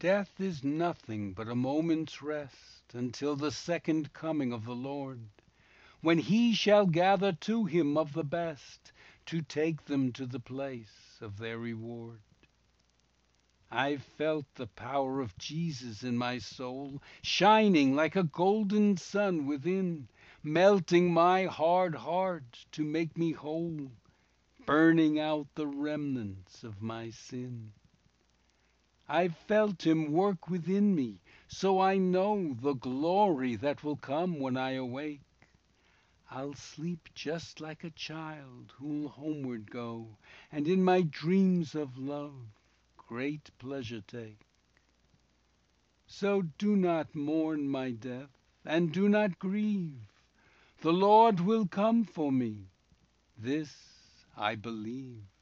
Death is nothing but a moment's rest Until the second coming of the Lord, When He shall gather to Him of the best, To take them to the place of their reward. I've felt the power of Jesus in my soul, Shining like a golden sun within, Melting my hard heart to make me whole, Burning out the remnants of my sin. I've felt Him work within me, so I know The glory that will come when I awake. I'll sleep just like a child who'll homeward go, And in my dreams of love great pleasure take. So do not mourn my death, and do not grieve. The Lord will come for me, this I believe.